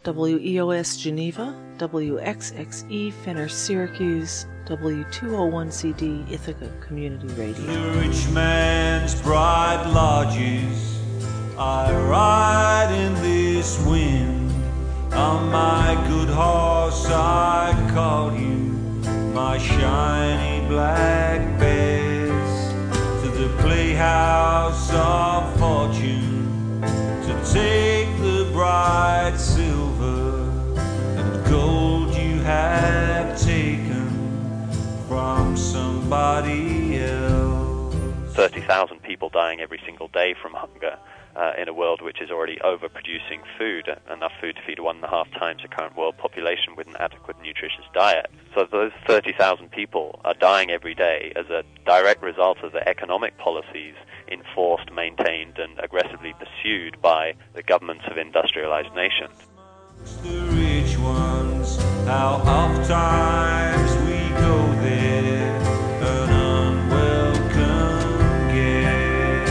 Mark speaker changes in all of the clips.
Speaker 1: WEOS Geneva, WXXE Fenner Syracuse, W201CD Ithaca Community Radio.
Speaker 2: The rich man's bright lodges, I ride in this wind. On my good horse I call you, my shiny black bears, to the playhouse of fortune, to take the bright silver and gold you have taken from somebody else.
Speaker 3: 30,000 people dying every single day from hunger in a world which is already overproducing food, enough food to feed 1.5 times the current world population with an adequate nutritious diet. So those 30,000 people are dying every day as a direct result of the economic policies enforced, maintained, and aggressively pursued by the governments of industrialized nations.
Speaker 2: The rich ones, how oft times we go there, an unwelcome guest.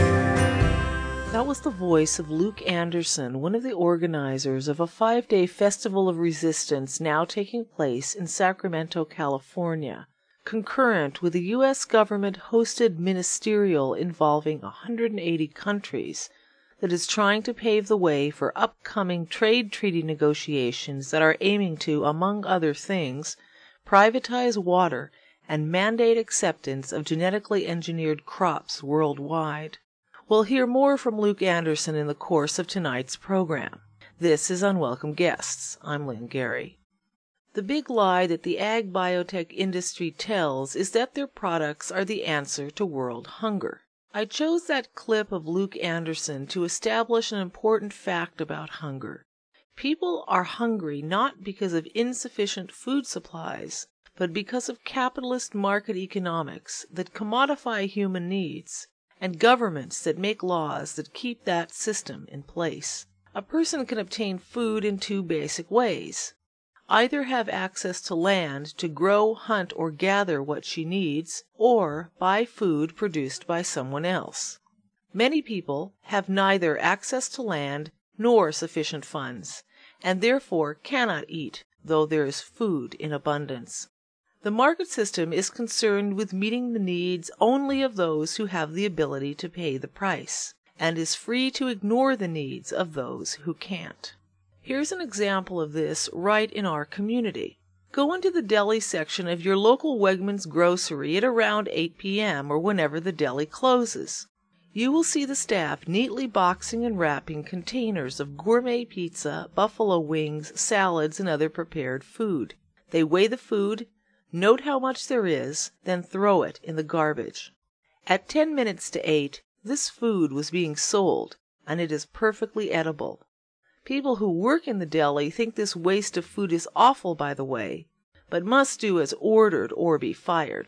Speaker 1: That was the voice of Luke Anderson, one of the organizers of a 5-day festival of resistance now taking place in Sacramento, California, concurrent with a U.S. government-hosted ministerial involving 180 countries that is trying to pave the way for upcoming trade treaty negotiations that are aiming to, among other things, privatize water and mandate acceptance of genetically engineered crops worldwide. We'll hear more from Luke Anderson in the course of tonight's program. This is Unwelcome Guests. I'm Lynn Gary. The big lie that the ag biotech industry tells is that their products are the answer to world hunger. I chose that clip of Luke Anderson to establish an important fact about hunger. People are hungry not because of insufficient food supplies, but because of capitalist market economics that commodify human needs, and governments that make laws that keep that system in place. A person can obtain food in 2 basic ways. Either have access to land to grow, hunt, or gather what she needs, or buy food produced by someone else. Many people have neither access to land nor sufficient funds, and therefore cannot eat, though there is food in abundance. The market system is concerned with meeting the needs only of those who have the ability to pay the price, and is free to ignore the needs of those who can't. Here's an example of this right in our community. Go into the deli section of your local Wegmans grocery at around 8 p.m. or whenever the deli closes. You will see the staff neatly boxing and wrapping containers of gourmet pizza, buffalo wings, salads, and other prepared food. They weigh the food, note how much there is, then throw it in the garbage. At 10 minutes to 8, this food was being sold, and it is perfectly edible. People who work in the deli think this waste of food is awful, by the way, but must do as ordered or be fired.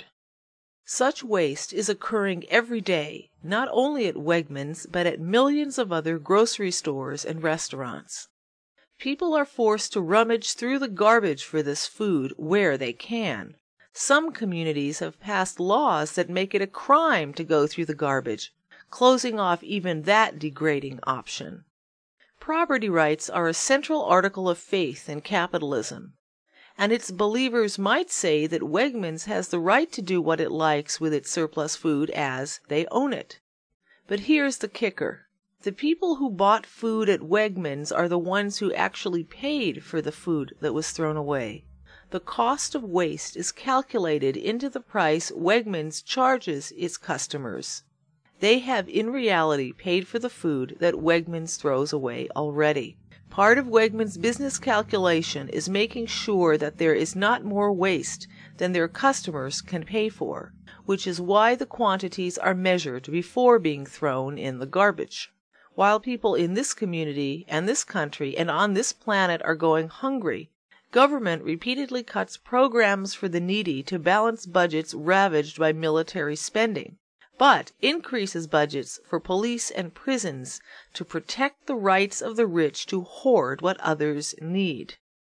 Speaker 1: Such waste is occurring every day, not only at Wegmans, but at millions of other grocery stores and restaurants. People are forced to rummage through the garbage for this food where they can. Some communities have passed laws that make it a crime to go through the garbage, closing off even that degrading option. Property rights are a central article of faith in capitalism, and its believers might say that Wegmans has the right to do what it likes with its surplus food as they own it. But here's the kicker. The people who bought food at Wegmans are the ones who actually paid for the food that was thrown away. The cost of waste is calculated into the price Wegmans charges its customers. They have in reality paid for the food that Wegmans throws away already. Part of Wegmans' business calculation is making sure that there is not more waste than their customers can pay for, which is why the quantities are measured before being thrown in the garbage. While people in this community and this country and on this planet are going hungry, government repeatedly cuts programs for the needy to balance budgets ravaged by military spending, but increases budgets for police and prisons to protect the rights of the rich to hoard what others need.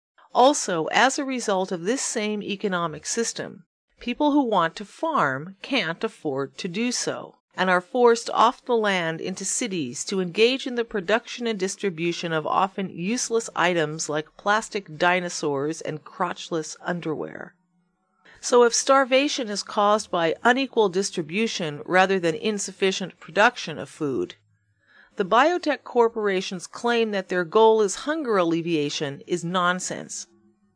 Speaker 1: Also, as a result of this same economic system, people who want to farm can't afford to do so, and are forced off the land into cities to engage in the production and distribution of often useless items like plastic dinosaurs and crotchless underwear. So if starvation is caused by unequal distribution rather than insufficient production of food, the biotech corporations claim that their goal is hunger alleviation is nonsense.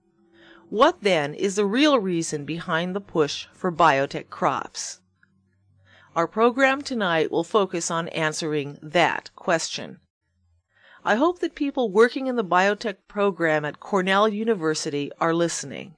Speaker 1: What then is the real reason behind the push for biotech crops? Our program tonight will focus on answering that question. I hope that people working in the biotech program at Cornell University are listening.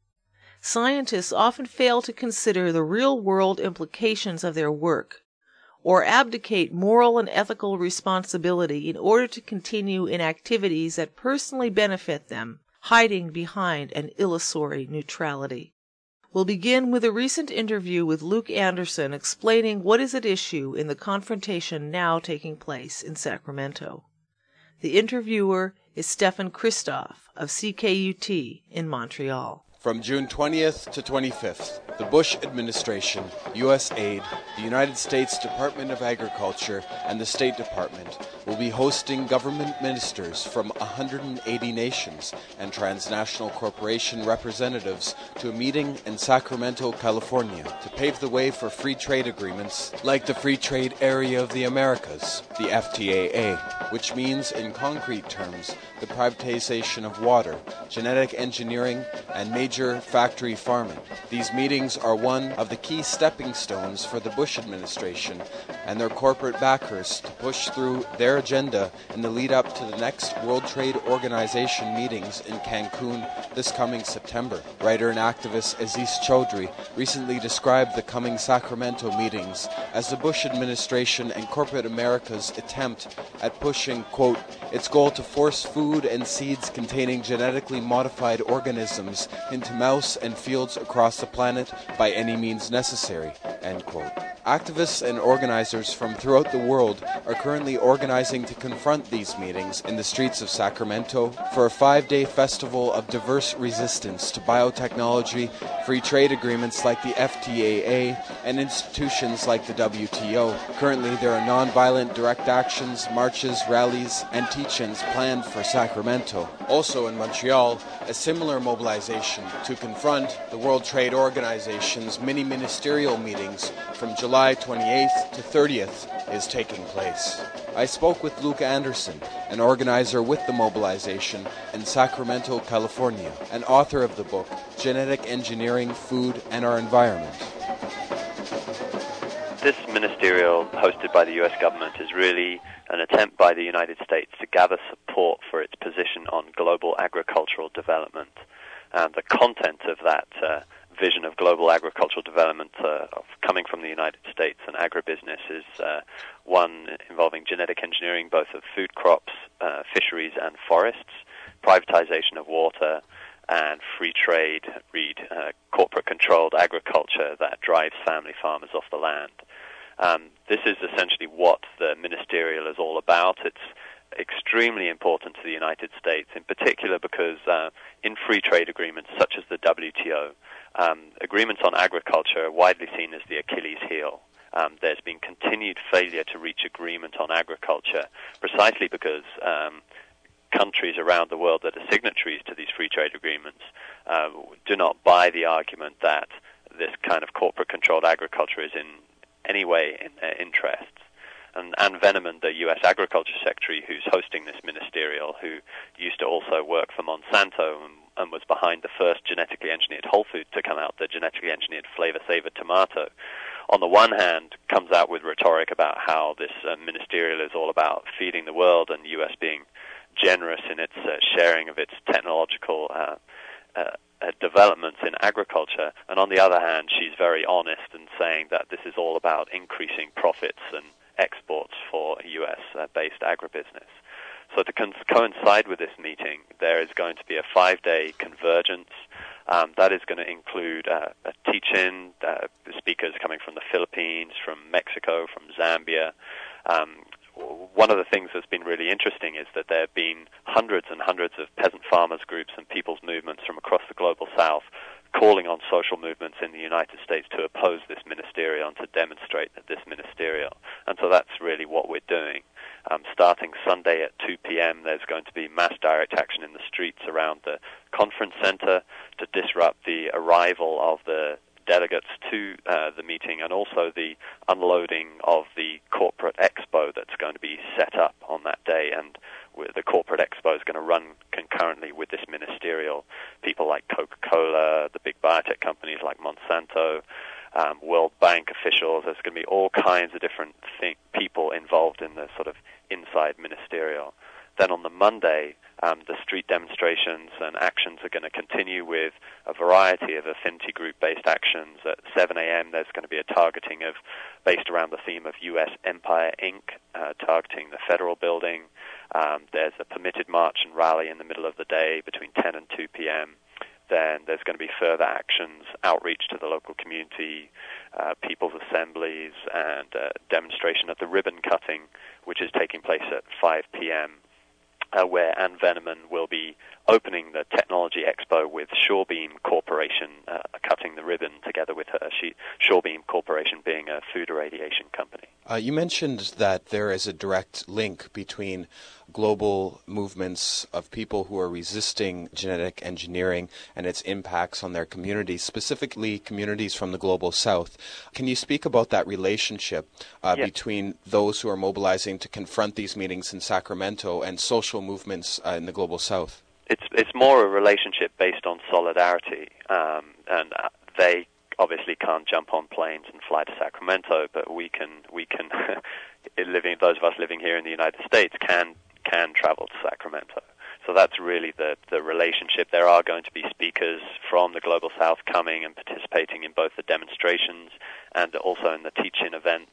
Speaker 1: Scientists often fail to consider the real-world implications of their work, or abdicate moral and ethical responsibility in order to continue in activities that personally benefit them, hiding behind an illusory neutrality. We'll begin with a recent interview with Luke Anderson explaining what is at issue in the confrontation now taking place in Sacramento. The interviewer is Stefan Christoff of CKUT in Montreal.
Speaker 4: From June 20th to 25th, the Bush administration, USAID, the United States Department of Agriculture, and the State Department will be hosting government ministers from 180 nations and transnational corporation representatives to a meeting in Sacramento, California, to pave the way for free trade agreements like the Free Trade Area of the Americas, the FTAA, which means, in concrete terms, the privatization of water, genetic engineering, and major factory farming. These meetings are one of the key stepping stones for the Bush administration and their corporate backers to push through their agenda in the lead up to the next World Trade Organization meetings in Cancun this coming September. Writer and activist Aziz Chaudhry recently described the coming Sacramento meetings as the Bush administration and corporate America's attempt at pushing, quote, its goal to force food and seeds containing genetically modified organisms into mouths and fields across the planet by any means necessary, end quote. Activists and organizers from throughout the world are currently organizing to confront these meetings in the streets of Sacramento for a 5-day festival of diverse resistance to biotechnology, free trade agreements like the FTAA, and institutions like the WTO. Currently, there are nonviolent direct actions, marches, rallies, and teach-ins planned for Sacramento. Also in Montreal, a similar mobilization to confront the World Trade Organization's mini-ministerial meetings from July 28th to 30th is taking place. I spoke with Luke Anderson, an organizer with the mobilization in Sacramento, California, and author of the book, Genetic Engineering, Food, and Our Environment.
Speaker 3: This ministerial hosted by the U.S. government is really an attempt by the United States to gather support for its position on global agricultural development. And the content of that vision of global agricultural development coming from the United States and agribusiness is one involving genetic engineering, both of food crops, fisheries and forests, privatization of water, and free trade, read corporate-controlled agriculture that drives family farmers off the land. This is essentially what the ministerial is all about. It's extremely important to the United States, in particular because in free trade agreements such as the WTO, agreements on agriculture are widely seen as the Achilles heel. There's been continued failure to reach agreement on agriculture precisely because countries around the world that are signatories to these free trade agreements do not buy the argument that this kind of corporate-controlled agriculture is in any way in their interests. And Ann Veneman, the U.S. Agriculture Secretary, who's hosting this ministerial, who used to also work for Monsanto and was behind the first genetically engineered whole food to come out, the genetically engineered flavor-saver tomato, on the one hand comes out with rhetoric about how this ministerial is all about feeding the world and the U.S. being generous in its sharing of its technological developments in agriculture, and on the other hand, she's very honest in saying that this is all about increasing profits and exports for U.S.-based agribusiness. So to coincide with this meeting, there is going to be a 5-day convergence that is going to include a teach-in, speakers coming from the Philippines, from Mexico, from Zambia. One of the things that's been really interesting is that there have been hundreds and hundreds of peasant farmers groups and people's movements from across the global south calling on social movements in the United States to oppose this ministerial and to demonstrate that this ministerial. And so that's really what we're doing. Starting Sunday at 2 p.m., there's going to be mass direct action in the streets around the conference center to disrupt the arrival of the delegates to the meeting, and also the unloading of the corporate expo that's going to be set up on that day. And the corporate expo is going to run concurrently with this ministerial. People like Coca-Cola, the big biotech companies like Monsanto, World Bank officials. There's going to be all kinds of different people involved in the sort of inside ministerial. Then on the Monday, the street demonstrations and actions are going to continue with a variety of affinity group-based actions. At 7 a.m., there's going to be a targeting based around the theme of U.S. Empire, Inc., targeting the Federal Building. There's a permitted march and rally in the middle of the day between 10 and 2 p.m. Then there's going to be further actions, outreach to the local community, people's assemblies, and demonstration at the ribbon cutting, which is taking place at 5 p.m., where Ann Veneman will be opening the Technology Expo with Shorebeam Corporation cutting the ribbon together with her. Shorebeam Corporation being a food irradiation company.
Speaker 4: You mentioned that there is a direct link between global movements of people who are resisting genetic engineering and its impacts on their communities, specifically communities from the Global South. Can you speak about that relationship between those who are mobilizing to confront these meetings in Sacramento and social movements in the Global South?
Speaker 3: It's more a relationship based on solidarity, and they obviously can't jump on planes and fly to Sacramento, but we can those of us living here in the United States can travel to Sacramento. So that's really the relationship. There are going to be speakers from the Global South coming and participating in both the demonstrations and also in the teach-in events.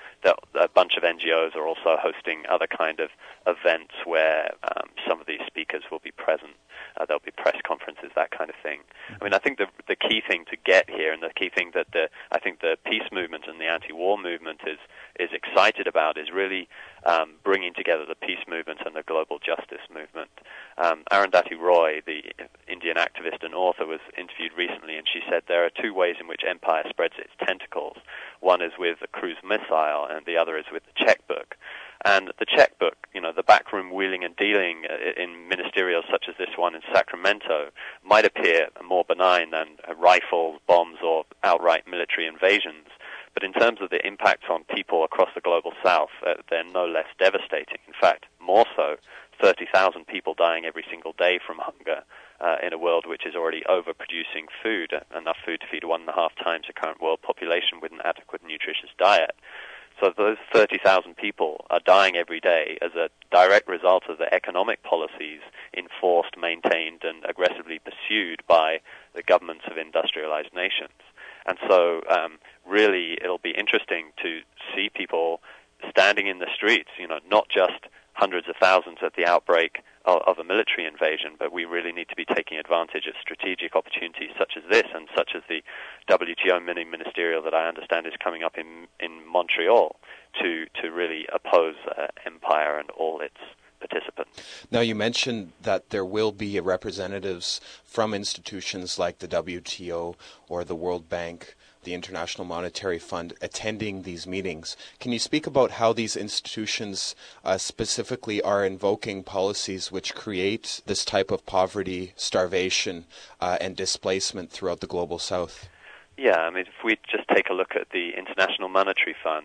Speaker 3: A bunch of NGOs are also hosting other kind of events where some of these speakers will be present. There'll be press conferences, that kind of thing. I mean, I think the key thing to get here, and the key thing that I think the peace movement and the anti-war movement is excited about, is really bringing together the peace movement and the global justice movement. Arundhati Roy, the Indian activist and author, was interviewed recently, and she said there are two ways in which empire spreads its tentacles. One is with a cruise missile, and the other is with the checkbook. And the checkbook, the backroom wheeling and dealing in ministerials such as this one in Sacramento might appear more benign than rifles, bombs, or outright military invasions. But in terms of the impacts on people across the Global South, they're no less devastating. In fact, more so, 30,000 people dying every single day from hunger in a world which is already overproducing food, enough food to feed 1.5 times the current world population with an adequate nutritious diet. So those 30,000 people are dying every day as a direct result of the economic policies enforced, maintained, and aggressively pursued by the governments of industrialized nations. And so really it'll be interesting to see people standing in the streets, not just hundreds of thousands at the outbreak of a military invasion, but we really need to be taking advantage of strategic opportunities such as this, and such as the WTO mini-ministerial that I understand is coming up in Montreal to really oppose empire and all its participants.
Speaker 4: Now, you mentioned that there will be representatives from institutions like the WTO or the World Bank, the International Monetary Fund, attending these meetings. Can you speak about how these institutions specifically are invoking policies which create this type of poverty, starvation, and displacement throughout the Global South? Yeah,
Speaker 3: I mean, if we just take a look at the International Monetary Fund,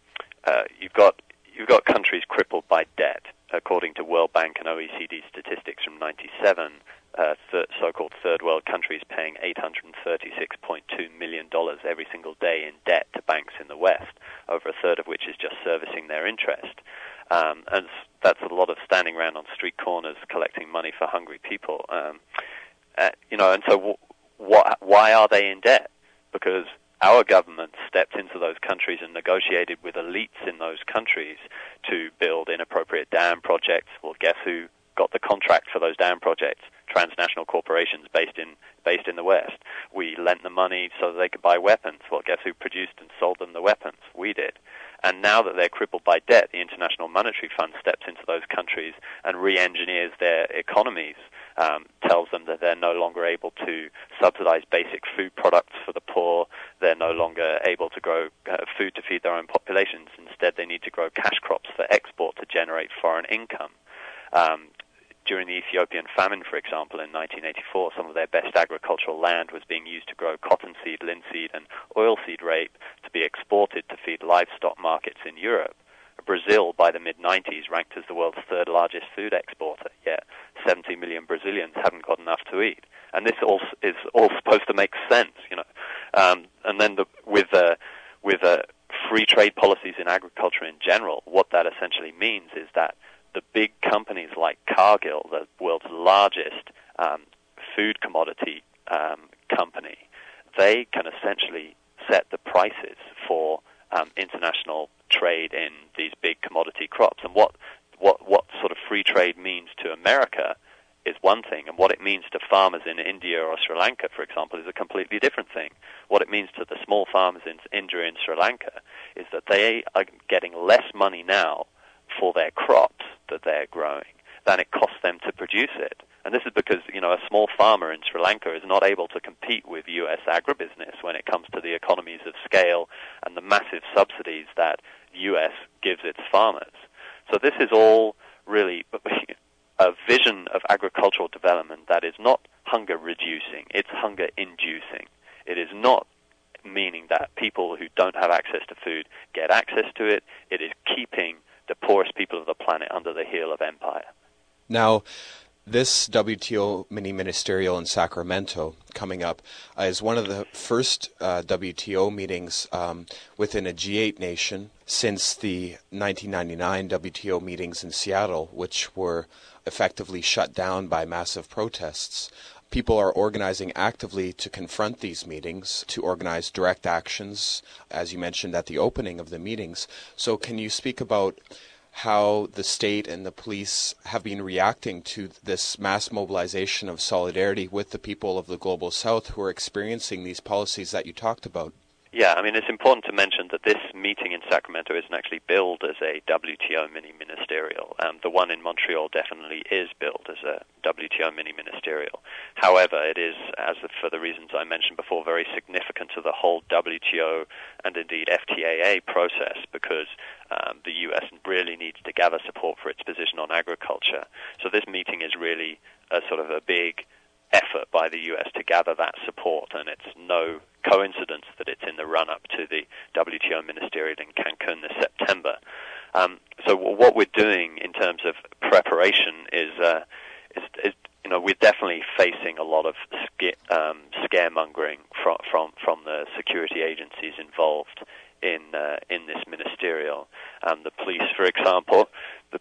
Speaker 3: you've got countries crippled by debt. According to World Bank and OECD statistics from 1997, so-called third world countries paying $836.2 million every single day in debt to banks in the West, over a third of which is just servicing their interest. And that's a lot of standing around on street corners collecting money for hungry people. And so why are they in debt? Because our government stepped into those countries and negotiated with elites in those countries to build inappropriate dam projects. Well, guess who got the contract for those dam projects? Transnational corporations based in the West. We lent the money so that they could buy weapons. Well, guess who produced and sold them the weapons? We did. And now that they're crippled by debt, the International Monetary Fund steps into those countries and re-engineers their economies tells them that they're no longer able to subsidize basic food products for the poor. They're no longer able to grow food to feed their own populations. Instead, they need to grow cash crops for export to generate foreign income. During the Ethiopian famine, for example, in 1984, some of their best agricultural land was being used to grow cottonseed, linseed, and oilseed rape to be exported to feed livestock markets in Europe. Brazil, by the mid-90s, ranked as the world's third largest food exporter, yet 70 million Brazilians haven't got enough to eat. And this is all supposed to make sense, you know. And then with free trade policies in agriculture in general, what that essentially means is that the big companies like Cargill, the world's largest food commodity company, they can essentially set the prices for international trade in these big commodity crops. And what sort of free trade means to America is one thing, and what it means to farmers in India or Sri Lanka, for example, is a completely different thing. What it means to the small farmers in India and Sri Lanka is that they are getting less money now for their crops that they're growing than it costs them to produce it. And this is because, you know, a small farmer in Sri Lanka is not able to compete with U.S. agribusiness when it comes to the economies of scale and the massive subsidies that the U.S. gives its farmers. So this is all really a vision of agricultural development that is not hunger reducing, it's hunger inducing. It is not meaning that people who don't have access to food get access to it. It is keeping the poorest people of the planet under the heel of empire.
Speaker 4: Now, this WTO mini-ministerial in Sacramento coming up is one of the first WTO meetings within a G8 nation since the 1999 WTO meetings in Seattle, which were effectively shut down by massive protests. People are organizing actively to confront these meetings, to organize direct actions, as you mentioned at the opening of the meetings. So can you speak about how the state and the police have been reacting to this mass mobilization of solidarity with the people of the Global South who are experiencing these policies that you talked about?
Speaker 3: Yeah, I mean, it's important to mention that this meeting in Sacramento isn't actually billed as a WTO mini-ministerial. The one in Montreal definitely is billed as a WTO mini-ministerial. However, it is, for the reasons I mentioned before, very significant to the whole WTO and indeed FTAA process because the U.S. really needs to gather support for its position on agriculture. So this meeting is really a sort of a big effort by the U.S. to gather that support, and it's no coincidence that it's in the run-up to the WTO ministerial in Cancun this September. So what we're doing in terms of preparation is you know, we're definitely facing a lot of scaremongering from the security agencies involved in this ministerial. The police, for example,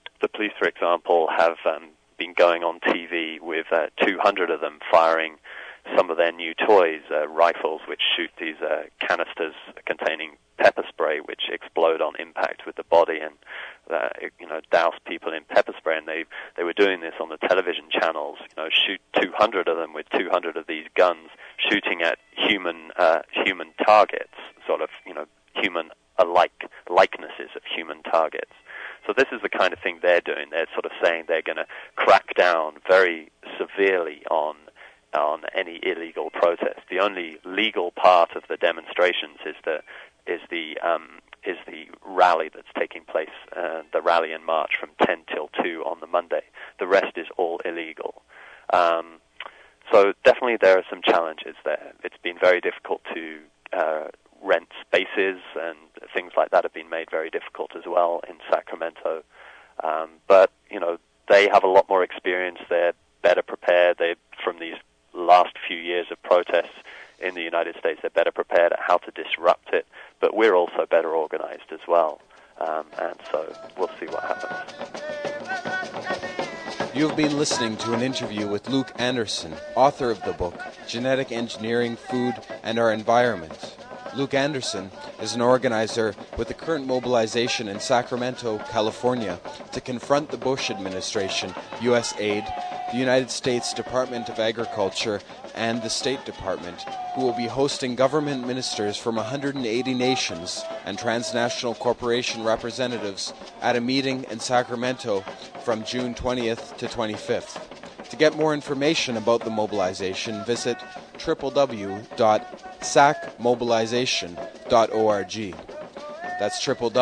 Speaker 3: have been going on TV with 200 of them firing some of their new toys, rifles which shoot these canisters containing pepper spray which explode on impact with the body and douse people in pepper spray. And they were doing this on the television channels, shoot 200 of them with 200 of these guns shooting at human targets, sort of human likenesses of human targets. So this is the kind of thing they're doing. They're sort of saying they're going to crack down very severely on any illegal protest. The only legal part of the demonstrations is the rally that's taking place, the rally and march from 10 till 2 on the Monday. The rest is all illegal. So definitely there are some challenges there. It's been very difficult to rent spaces, and things like that have been made very difficult as well in Sacramento. But they have a lot more experience. They're better prepared. From these last few years of protests in the United States, they're better prepared at how to disrupt it. But we're also better organized as well. And so we'll see what happens.
Speaker 4: You've been listening to an interview with Luke Anderson, author of the book Genetic Engineering, Food, and Our Environment. Luke Anderson is an organizer with the current mobilization in Sacramento, California, to confront the Bush administration, USAID, the United States Department of Agriculture, and the State Department, who will be hosting government ministers from 180 nations and transnational corporation representatives at a meeting in Sacramento from June 20th to 25th. To get more information about the mobilization, visit www.sacmobilization.org. That's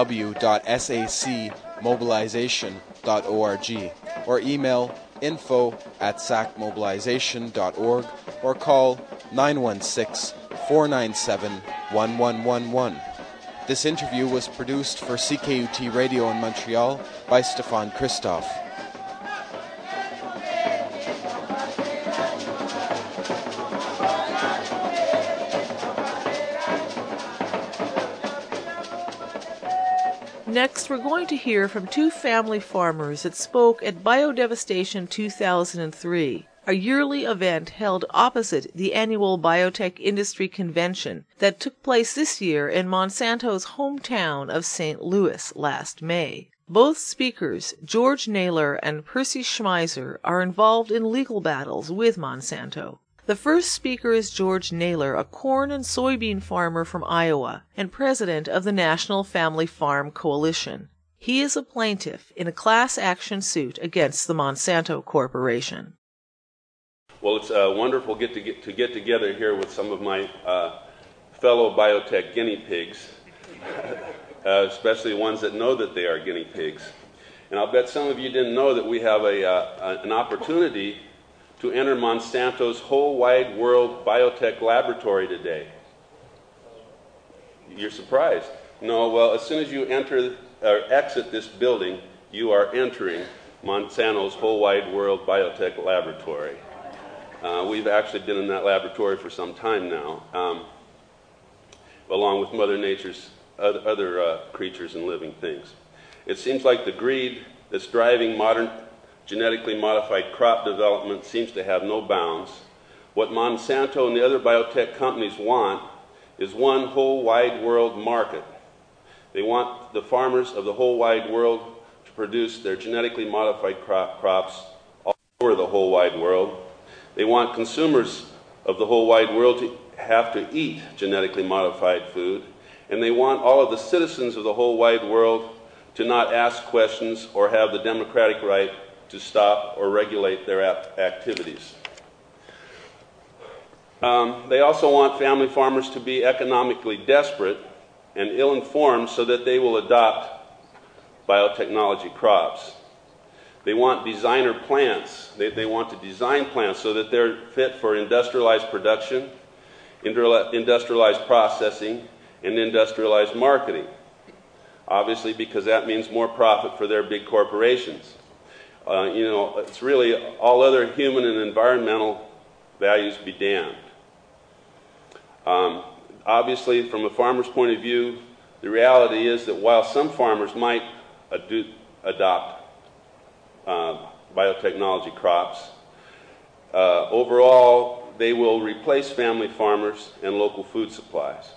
Speaker 4: www.sacmobilization.org, or email info@sacmobilization.org, or call 916-497-1111. This interview was produced for CKUT Radio in Montreal by Stefan Christoph.
Speaker 1: Next, we're going to hear from two family farmers that spoke at Biodevastation 2003, a yearly event held opposite the annual Biotech Industry Convention that took place this year in Monsanto's hometown of St. Louis last May. Both speakers, George Naylor and Percy Schmeiser, are involved in legal battles with Monsanto. The first speaker is George Naylor, a corn and soybean farmer from Iowa and president of the National Family Farm Coalition. He is a plaintiff in a class action suit against the Monsanto Corporation.
Speaker 5: Well, it's wonderful to get together here with some of my fellow biotech guinea pigs, especially ones that know that they are guinea pigs. And I'll bet some of you didn't know that we have an opportunity to enter Monsanto's whole wide world biotech laboratory today. You're surprised? No, well, as soon as you enter or exit this building, you are entering Monsanto's whole wide world biotech laboratory. We've actually been in that laboratory for some time now, along with Mother Nature's other creatures and living things. It seems like the greed that's driving modern genetically modified crop development seems to have no bounds. What Monsanto and the other biotech companies want is one whole wide world market. They want the farmers of the whole wide world to produce their genetically modified crops all over the whole wide world. They want consumers of the whole wide world to have to eat genetically modified food. And they want all of the citizens of the whole wide world to not ask questions or have the democratic right to stop or regulate their activities. They also want family farmers to be economically desperate and ill-informed so that they will adopt biotechnology crops. They want designer plants. They want to design plants so that they're fit for industrialized production, industrialized processing, and industrialized marketing. Obviously, because that means more profit for their big corporations. It's really all other human and environmental values be damned. Obviously, from a farmer's point of view, the reality is that while some farmers might adopt biotechnology crops, overall they will replace family farmers and local food supplies.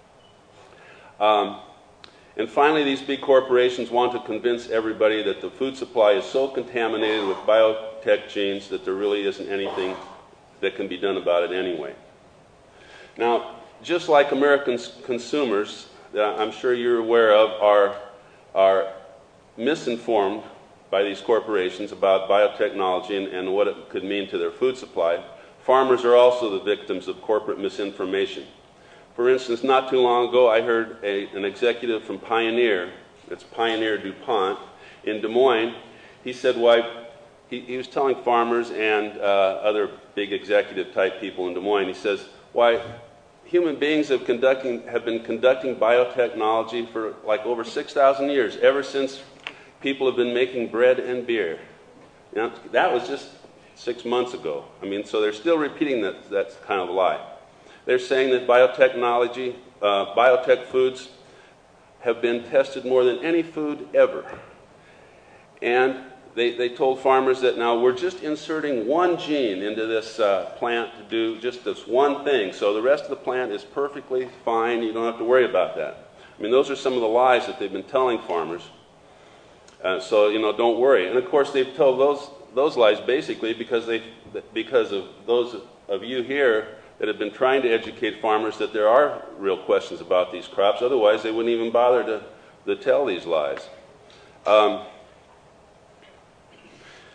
Speaker 5: And finally, these big corporations want to convince everybody that the food supply is so contaminated with biotech genes that there really isn't anything that can be done about it anyway. Now, just like American consumers, that I'm sure you're aware of, are misinformed by these corporations about biotechnology and what it could mean to their food supply, farmers are also the victims of corporate misinformation. For instance, not too long ago, I heard an executive from Pioneer, it's Pioneer DuPont, in Des Moines. He said he was telling farmers and other big executive type people in Des Moines, he says, why human beings have been conducting biotechnology for like over 6,000 years, ever since people have been making bread and beer. That was just 6 months ago. So they're still repeating that kind of lie. They're saying that biotechnology, biotech foods have been tested more than any food ever. And they told farmers that now we're just inserting one gene into this plant to do just this one thing. So the rest of the plant is perfectly fine. You don't have to worry about that. Those are some of the lies that they've been telling farmers. So don't worry. And of course, they've told those lies basically because of those of you here that have been trying to educate farmers that there are real questions about these crops. Otherwise, they wouldn't even bother to tell these lies.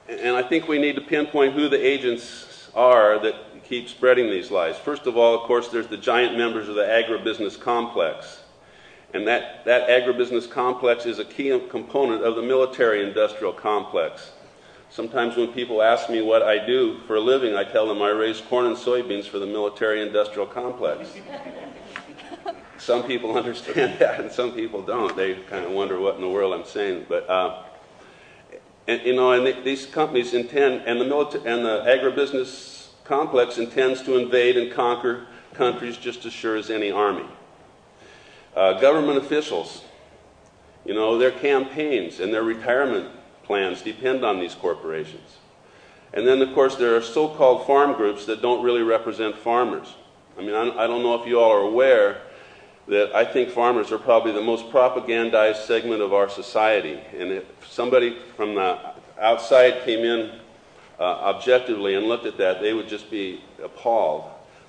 Speaker 5: And I think we need to pinpoint who the agents are that keep spreading these lies. First of all, of course, there's the giant members of the agribusiness complex. And that agribusiness complex is a key component of the military-industrial complex. Sometimes when people ask me what I do for a living, I tell them I raise corn and soybeans for the military-industrial complex. Some people understand that and some people don't. They kind of wonder what in the world I'm saying. But these companies intend, and the agribusiness complex intends to invade and conquer countries just as sure as any army. Government officials, their campaigns and their retirement plans depend on these corporations. And then, of course, there are so-called farm groups that don't really represent farmers. I mean, I don't know if you all are aware that I think farmers are probably the most propagandized segment of our society. And if somebody from the outside came in objectively and looked at that, they would just be appalled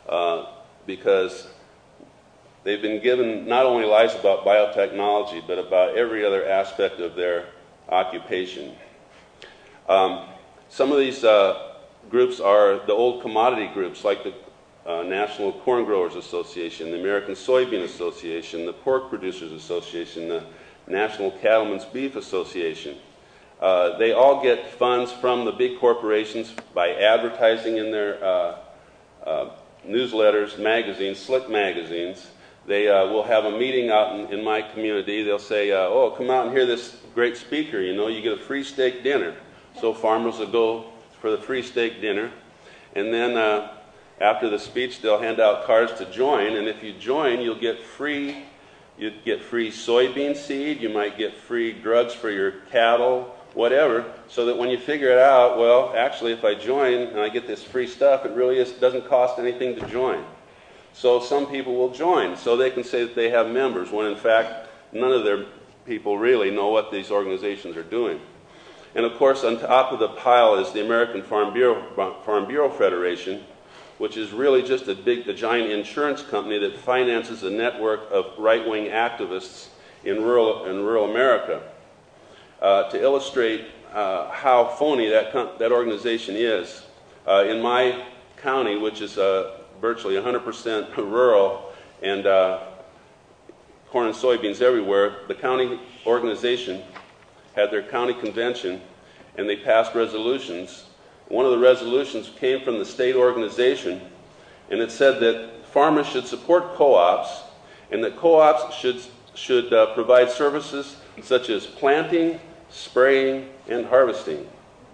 Speaker 5: because they've been given not only lies about biotechnology, but about every other aspect of their occupation. Some of these groups are the old commodity groups, like the National Corn Growers Association, the American Soybean Association, the Pork Producers Association, the National Cattlemen's Beef Association. They all get funds from the big corporations by advertising in their newsletters, magazines, slick magazines. They will have a meeting out in my community. They'll say, oh, come out and hear this great speaker. You get a free steak dinner. So farmers will go for the free steak dinner. And then after the speech, they'll hand out cards to join. And if you join, you'll get free soybean seed. You might get free drugs for your cattle, whatever. So that when you figure it out, well, actually, if I join and I get this free stuff, it really doesn't cost anything to join. So some people will join, so they can say that they have members, when in fact, none of their people really know what these organizations are doing. And of course, on top of the pile is the American Farm Bureau Federation, which is really just a giant insurance company that finances a network of right-wing activists in rural America. To illustrate how phony that organization is, in my county, which is virtually 100% rural and corn and soybeans everywhere, the county organization had their county convention and they passed resolutions. One of the resolutions came from the state organization, and it said that farmers should support co-ops and that co-ops should provide services such as planting, spraying, and harvesting.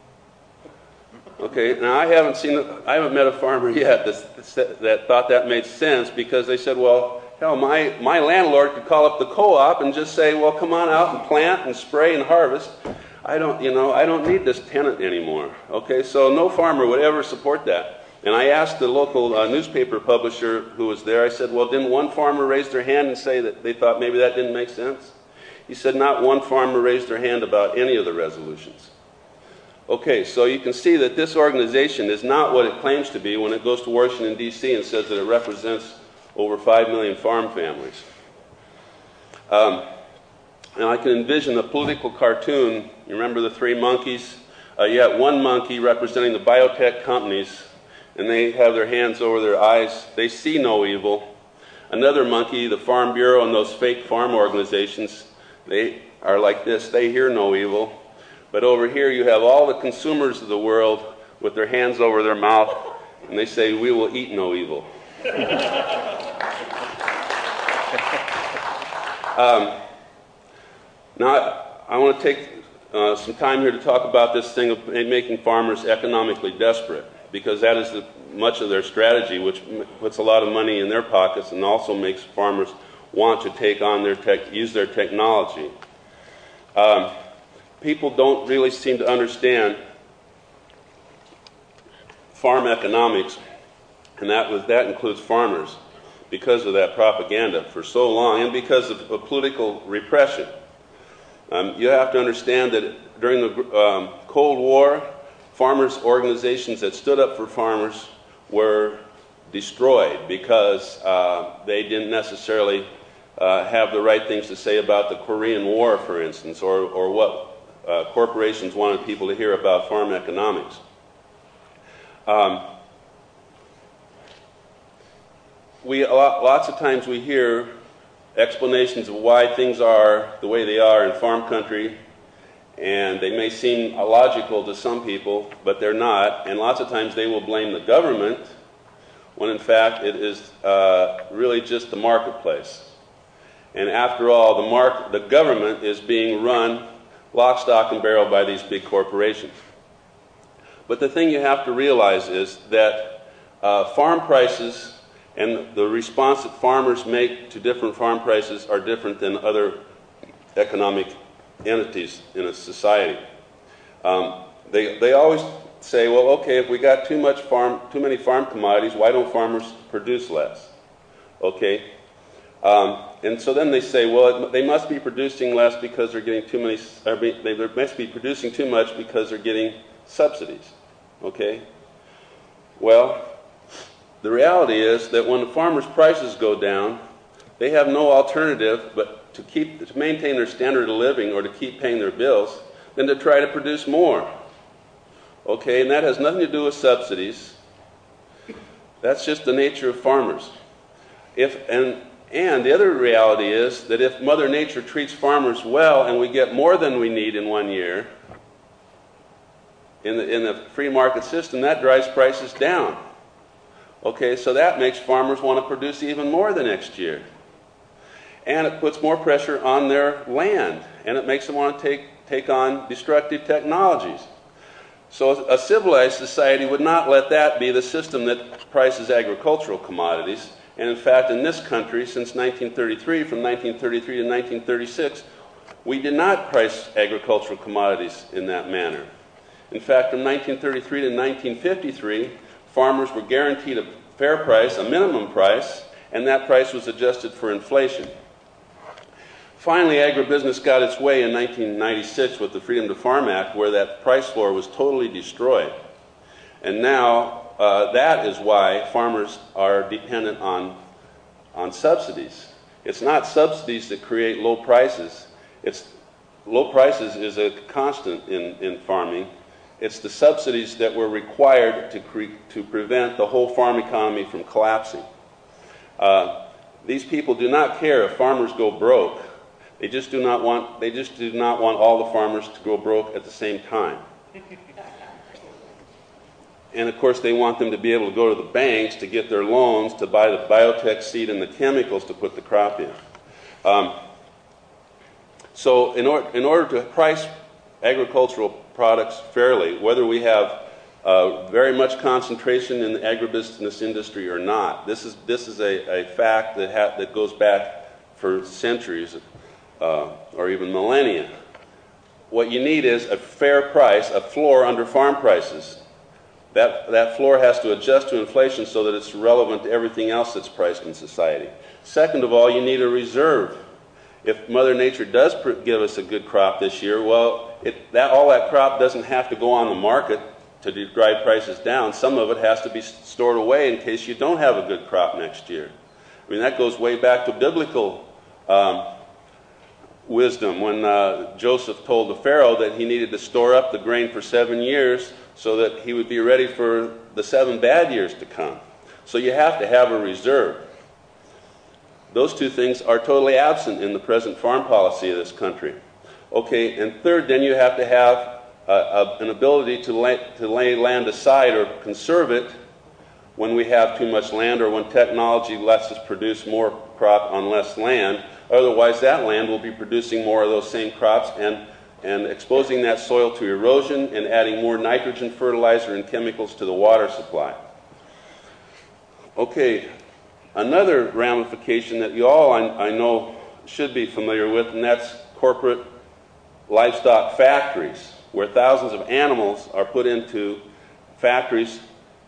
Speaker 5: Okay, now I haven't met a farmer yet that thought that made sense, because they said, well, hell, my landlord could call up the co-op and just say, well, come on out and plant and spray and harvest. I don't need this tenant anymore. Okay, so no farmer would ever support that. And I asked the local newspaper publisher who was there, I said, well, didn't one farmer raise their hand and say that they thought maybe that didn't make sense? He said not one farmer raised their hand about any of the resolutions. Okay, so you can see that this organization is not what it claims to be when it goes to Washington, D.C. and says that it represents over 5 million farm families. And I can envision a political cartoon. You remember the 3 monkeys? You had one monkey representing the biotech companies, and they have their hands over their eyes. They see no evil. Another monkey, the Farm Bureau and those fake farm organizations, they are like this. They hear no evil. But over here you have all the consumers of the world with their hands over their mouth, and they say, we will eat no evil. Now, I want to take some time here to talk about this thing of making farmers economically desperate, because that is much of their strategy, which puts a lot of money in their pockets and also makes farmers want to take on use their technology. People don't really seem to understand farm economics, and that includes farmers, because of that propaganda for so long, and because of political repression. You have to understand that during the Cold War, farmers' organizations that stood up for farmers were destroyed because they didn't necessarily have the right things to say about the Korean War, for instance, or what corporations wanted people to hear about farm economics. Lots of times we hear explanations of why things are the way they are in farm country, and they may seem illogical to some people, but they're not. And lots of times they will blame the government when in fact it is really just the marketplace. And after all, the government is being run lock, stock, and barrel by these big corporations. But the thing you have to realize is that farm prices and the response that farmers make to different farm prices are different than other economic entities in a society. They always say, well, okay, if we got too many farm commodities, why don't farmers produce less? Okay, and so then they say, well, they must be producing less because they're getting too many. They must be producing too much because they're getting subsidies. Okay, well, the reality is that when the farmers' prices go down, they have no alternative but to maintain their standard of living or to keep paying their bills than to try to produce more. Okay, and that has nothing to do with subsidies. That's just the nature of farmers. And the other reality is that if Mother Nature treats farmers well and we get more than we need in 1 year, in the free market system, that drives prices down. Okay, so that makes farmers want to produce even more the next year. And it puts more pressure on their land, and it makes them want to take on destructive technologies. So a civilized society would not let that be the system that prices agricultural commodities. And in fact, in this country, since 1933, from 1933 to 1936, we did not price agricultural commodities in that manner. In fact, from 1933 to 1953, farmers were guaranteed a fair price, a minimum price, and that price was adjusted for inflation. Finally, agribusiness got its way in 1996 with the Freedom to Farm Act, where that price floor was totally destroyed. And now that is why farmers are dependent on subsidies. It's not subsidies that create low prices. Low prices is a constant in farming. It's the subsidies that were required to prevent the whole farm economy from collapsing. These people do not care if farmers go broke. They just do not want all the farmers to go broke at the same time. And of course, they want them to be able to go to the banks to get their loans to buy the biotech seed and the chemicals to put the crop in. So in order to price agricultural products fairly, whether we have very much concentration in the agribusiness industry or not, this is a fact that goes back for centuries or even millennia. What you need is a fair price, a floor under farm prices. That floor has to adjust to inflation so that it's relevant to everything else that's priced in society. Second of all, you need a reserve. If Mother Nature does give us a good crop this year, well, all that crop doesn't have to go on the market to drive prices down. Some of it has to be stored away in case you don't have a good crop next year. I mean, that goes way back to biblical wisdom when Joseph told the Pharaoh that he needed to store up the grain for 7 years so that he would be ready for the 7 bad years to come. So you have to have a reserve. Those two things are totally absent in the present farm policy of this country. Okay, and third, then you have to have an ability to lay land aside or conserve it when we have too much land or when technology lets us produce more crop on less land. Otherwise, that land will be producing more of those same crops and exposing that soil to erosion and adding more nitrogen, fertilizer, and chemicals to the water supply. Okay, another ramification that you all, I know, should be familiar with, and that's corporate livestock factories, where thousands of animals are put into factories,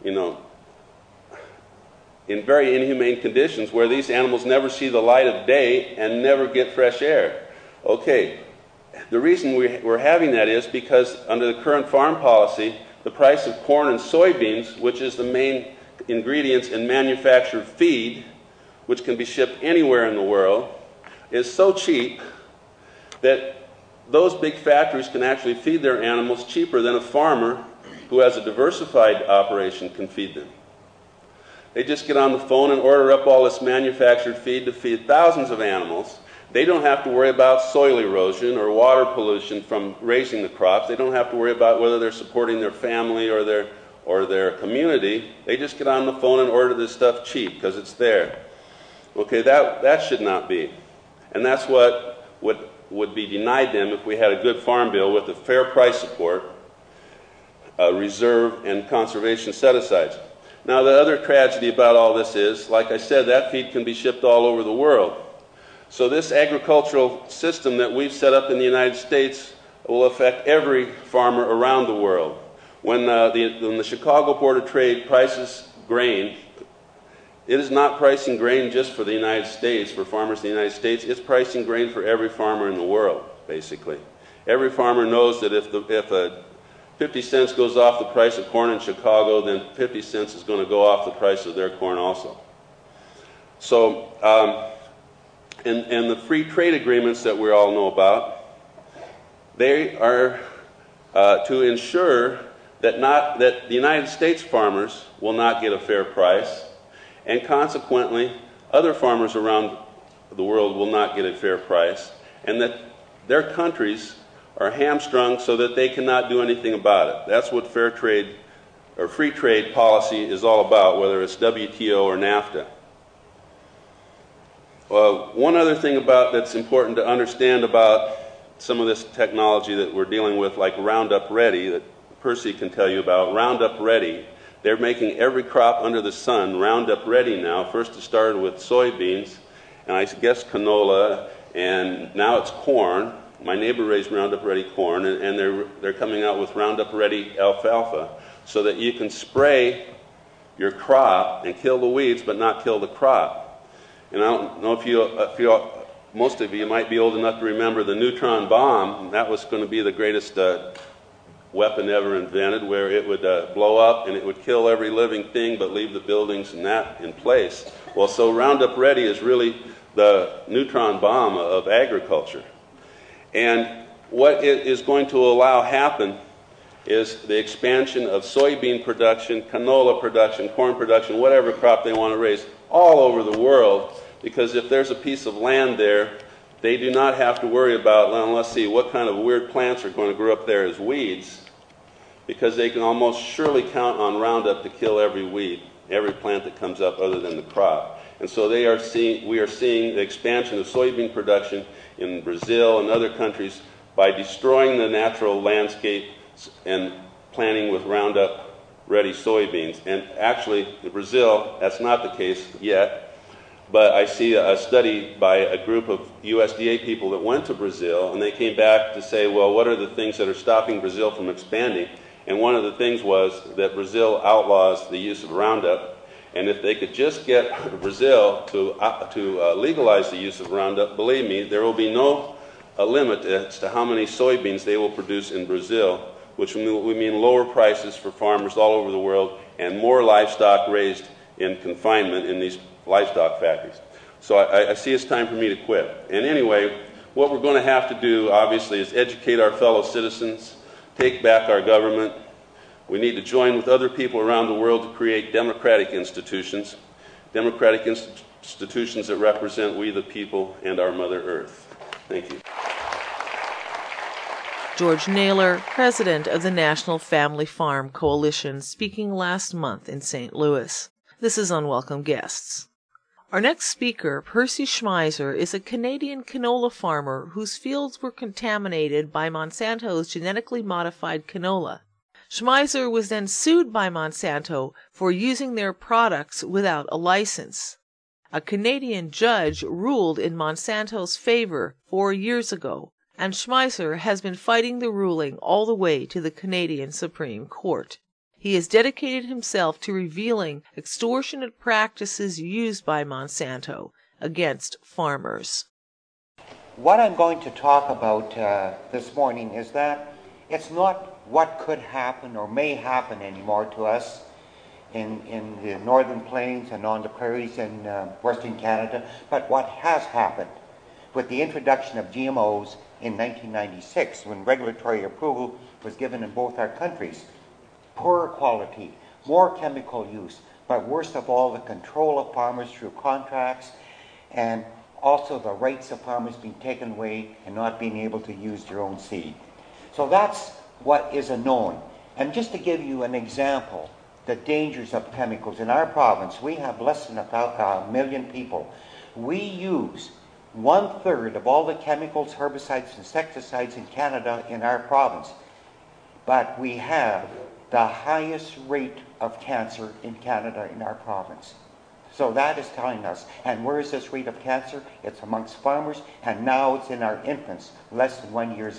Speaker 5: in very inhumane conditions, where these animals never see the light of day and never get fresh air. Okay, the reason we're having that is because under the current farm policy, the price of corn and soybeans, which is the main ingredients in manufactured feed, which can be shipped anywhere in the world, is so cheap that those big factories can actually feed their animals cheaper than a farmer who has a diversified operation can feed them. They just get on the phone and order up all this manufactured feed to feed thousands of animals. They don't have to worry about soil erosion or water pollution from raising the crops. They don't have to worry about whether they're supporting their family or their community. They just get on the phone and order this stuff cheap because it's there. Okay, that should not be. And that's what would be denied them if we had a good farm bill with a fair price support, reserve, and conservation set-asides. Now, the other tragedy about all this is, like I said, that feed can be shipped all over the world. So this agricultural system that we've set up in the United States will affect every farmer around the world. When the Chicago Board of Trade prices grain, it is not pricing grain just for the United States, for farmers in the United States. It's pricing grain for every farmer in the world, basically. Every farmer knows that if 50 cents goes off the price of corn in Chicago, then 50 cents is going to go off the price of their corn also. So, and the free trade agreements that we all know about, they are to ensure that the United States farmers will not get a fair price, and consequently, other farmers around the world will not get a fair price, and that their countries are hamstrung so that they cannot do anything about it. That's what fair trade or free trade policy is all about, whether it's WTO or NAFTA. One other thing that's important to understand about some of this technology that we're dealing with, like Roundup Ready, that Percy can tell you about. Roundup Ready, they're making every crop under the sun Roundup Ready now. First it started with soybeans, and I guess canola, and now it's corn. My neighbor raised Roundup Ready corn, and they're coming out with Roundup Ready alfalfa, so that you can spray your crop and kill the weeds, but not kill the crop. And I don't know if most of you might be old enough to remember the neutron bomb. That was going to be the greatest weapon ever invented, where it would blow up and it would kill every living thing but leave the buildings and that in place. Well, so Roundup Ready is really the neutron bomb of agriculture. And what it is going to allow happen is the expansion of soybean production, canola production, corn production, whatever crop they want to raise, all over the world, because if there's a piece of land there, they do not have to worry about, well, let's see, what kind of weird plants are going to grow up there as weeds, because they can almost surely count on Roundup to kill every weed, every plant that comes up other than the crop. And so we are seeing the expansion of soybean production in Brazil and other countries by destroying the natural landscape and planting with Roundup Ready soybeans. And actually, in Brazil, that's not the case yet, but I see a study by a group of USDA people that went to Brazil, and they came back to say, well, what are the things that are stopping Brazil from expanding? And one of the things was that Brazil outlaws the use of Roundup, and if they could just get Brazil to legalize the use of Roundup, believe me, there will be no limit as to how many soybeans they will produce in Brazil, which would mean lower prices for farmers all over the world and more livestock raised in confinement in these livestock factories. So I see it's time for me to quit. And anyway, what we're going to have to do, obviously, is educate our fellow citizens, take back our government. We need to join with other people around the world to create democratic institutions that represent we the people and our Mother Earth. Thank you.
Speaker 1: George Naylor, president of the National Family Farm Coalition, speaking last month in St. Louis. This is Unwelcome Guests. Our next speaker, Percy Schmeiser, is a Canadian canola farmer whose fields were contaminated by Monsanto's genetically modified canola. Schmeiser was then sued by Monsanto for using their products without a license. A Canadian judge ruled in Monsanto's favor 4 years ago, and Schmeiser has been fighting the ruling all the way to the Canadian Supreme Court. He has dedicated himself to revealing extortionate practices used by Monsanto against farmers.
Speaker 6: What I'm going to talk about this morning is that it's not what could happen or may happen anymore to us in the northern plains and on the prairies in western Canada, but what has happened. with the introduction of GMOs in 1996, when regulatory approval was given in both our countries. Poorer quality, more chemical use, but worst of all, the control of farmers through contracts, and also the rights of farmers being taken away and not being able to use their own seed. So that's what is a known. And just to give you an example, the dangers of chemicals. In our province, we have less than a million people. We use 1/3 of all the chemicals, herbicides, insecticides in Canada in our province. But we have the highest rate of cancer in Canada in our province. So that is telling us. And where is this rate of cancer? It's amongst farmers, and now it's in our infants, less than 1 year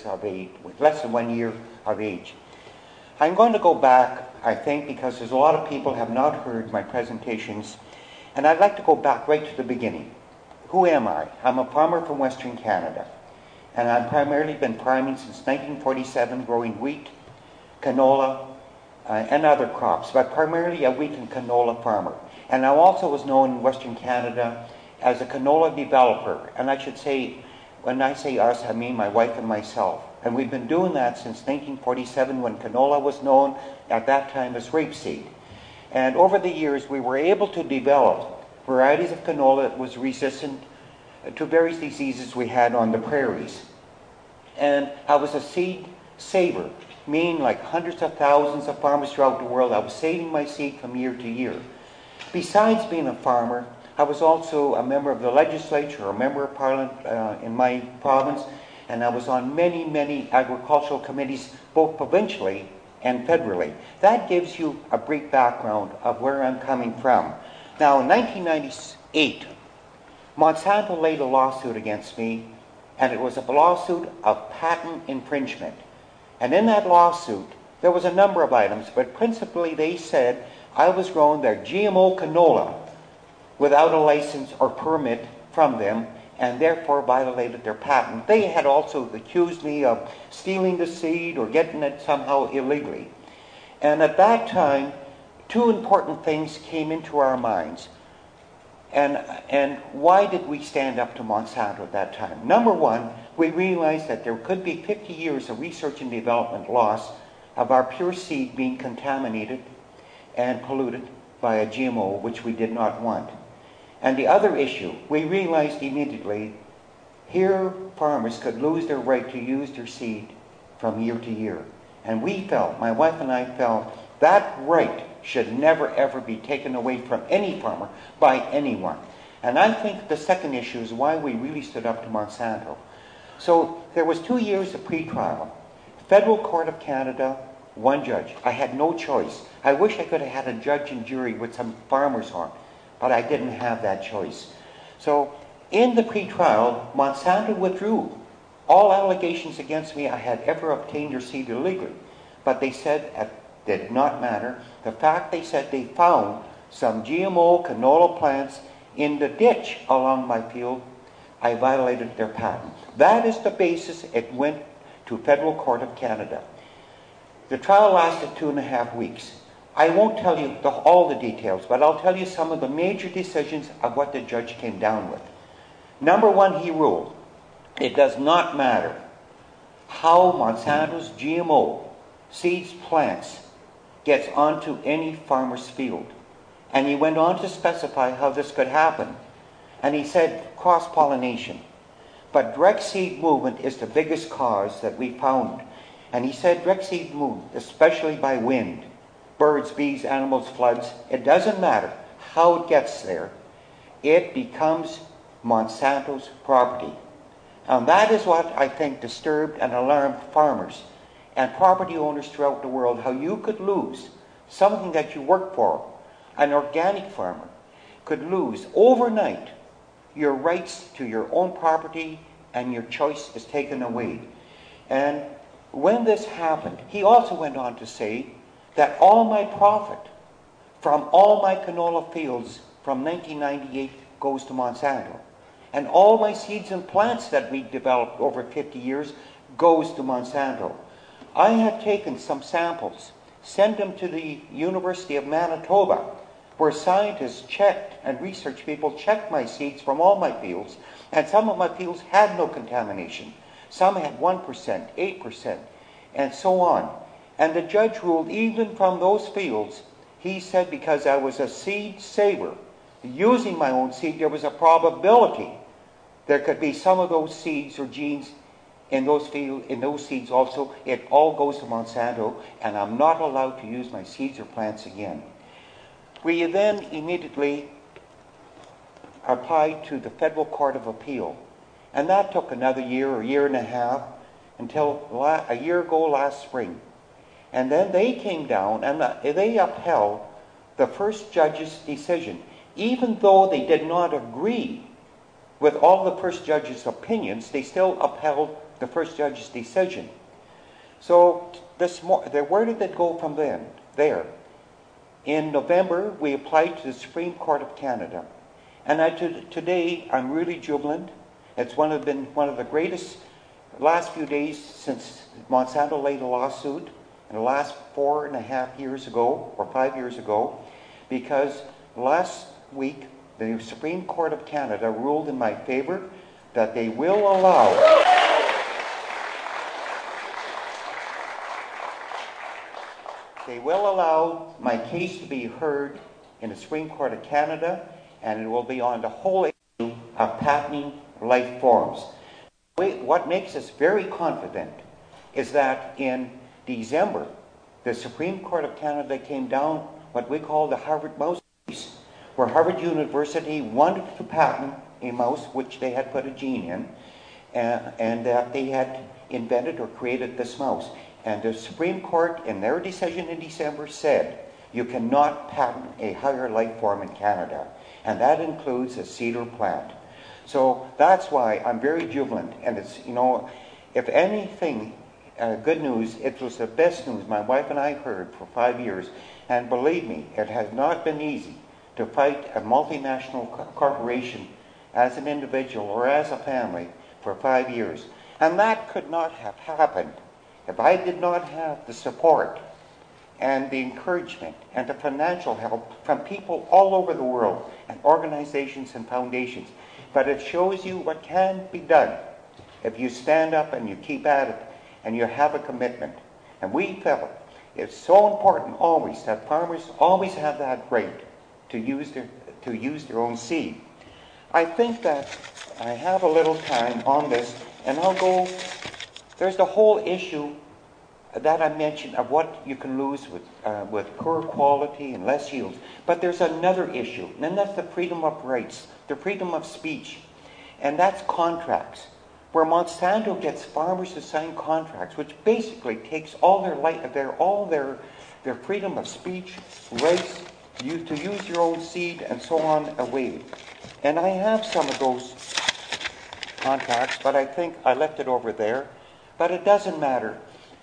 Speaker 6: of age. I'm going to go back, I think, because there's a lot of people have not heard my presentations, and I'd like to go back right to the beginning. Who am I? I'm a farmer from Western Canada, and I've primarily been farming since 1947, growing wheat, canola, and other crops, but primarily a wheat and canola farmer. And I also was known in Western Canada as a canola developer, and I should say, when I say us, I mean my wife and myself. And we've been doing that since 1947, when canola was known at that time as rapeseed. And over the years, we were able to develop varieties of canola that was resistant to various diseases we had on the prairies. And I was a seed saver, meaning like hundreds of thousands of farmers throughout the world, I was saving my seed from year to year. Besides being a farmer, I was also a member of the legislature, a member of parliament in my province, and I was on many, many agricultural committees, both provincially and federally. That gives you a brief background of where I'm coming from. Now, in 1998, Monsanto laid a lawsuit against me, and it was a lawsuit of patent infringement. And in that lawsuit, there was a number of items, but principally they said I was growing their GMO canola without a license or permit from them, and therefore violated their patent. They had also accused me of stealing the seed or getting it somehow illegally. And at that time, two important things came into our minds. And why did we stand up to Monsanto at that time? Number one, we realized that there could be 50 years of research and development loss of our pure seed being contaminated and polluted by a GMO, which we did not want. And the other issue, we realized immediately, here farmers could lose their right to use their seed from year to year. And we felt, my wife and I felt, that right should never ever be taken away from any farmer by anyone. And I think the second issue is why we really stood up to Monsanto. So there was 2 years of pre-trial. Federal Court of Canada, one judge. I had no choice. I wish I could have had a judge and jury with some farmers on, but I didn't have that choice. So in the pre-trial, Monsanto withdrew all allegations against me I had ever obtained their seed illegally. But they said it did not matter. The fact they said they found some GMO canola plants in the ditch along my field, I violated their patent. That is the basis it went to Federal Court of Canada. The trial lasted 2.5 weeks. I won't tell you all the details, but I'll tell you some of the major decisions of what the judge came down with. Number one, he ruled, it does not matter how Monsanto's GMO seeds, plants, gets onto any farmer's field. And he went on to specify how this could happen. And he said cross-pollination. But direct seed movement is the biggest cause that we found. And he said direct seed movement, especially by wind, birds, bees, animals, floods, it doesn't matter how it gets there. It becomes Monsanto's property. And that is what I think disturbed and alarmed farmers and property owners throughout the world, how you could lose something that you work for. An organic farmer could lose overnight your rights to your own property, and your choice is taken away. And when this happened, he also went on to say that all my profit from all my canola fields from 1998 goes to Monsanto. And all my seeds and plants that we developed over 50 years goes to Monsanto. I had taken some samples, sent them to the University of Manitoba, where scientists checked and research people checked my seeds from all my fields, and some of my fields had no contamination. Some had 1%, 8%, and so on. And the judge ruled even from those fields, he said because I was a seed saver, using my own seed, there was a probability there could be some of those seeds or genes in those seeds also. It all goes to Monsanto, and I'm not allowed to use my seeds or plants again. We then immediately applied to the Federal Court of Appeal, and that took another year or year and a half until a year ago last spring. And then they came down and they upheld the first judge's decision, even though they did not agree with all the first judge's opinions. They still upheld the first judge's decision. So where did it go from then? There. In November, we applied to the Supreme Court of Canada. And today, I'm really jubilant. It's been one of the greatest last few days since Monsanto laid a lawsuit in the last 4.5 years ago, or 5 years ago, because last week, the Supreme Court of Canada ruled in my favor that they will allow my case to be heard in the Supreme Court of Canada, and it will be on the whole issue of patenting life forms. What makes us very confident is that in December, the Supreme Court of Canada came down what we call the Harvard mouse case, where Harvard University wanted to patent a mouse which they had put a gene in, and that they had invented or created this mouse. And the Supreme Court, in their decision in December, said you cannot patent a higher life form in Canada, and that includes a cedar plant. So that's why I'm very jubilant, and it's, if anything, good news, it was the best news my wife and I heard for 5 years, and believe me, it has not been easy to fight a multinational corporation as an individual or as a family for 5 years. And that could not have happened if I did not have the support and the encouragement and the financial help from people all over the world and organizations and foundations. But it shows you what can be done if you stand up and you keep at it and you have a commitment. And we felt it's so important always that farmers always have that right to use their own seed. I think that I have a little time on this, and I'll go. There's the whole issue that I mentioned of what you can lose with poor quality and less yields. But there's another issue, and that's the freedom of rights, the freedom of speech, and that's contracts, where Monsanto gets farmers to sign contracts, which basically takes all their freedom of speech, rights, to use your own seed, and so on away. And I have some of those contracts, but I think I left it over there. But it doesn't matter.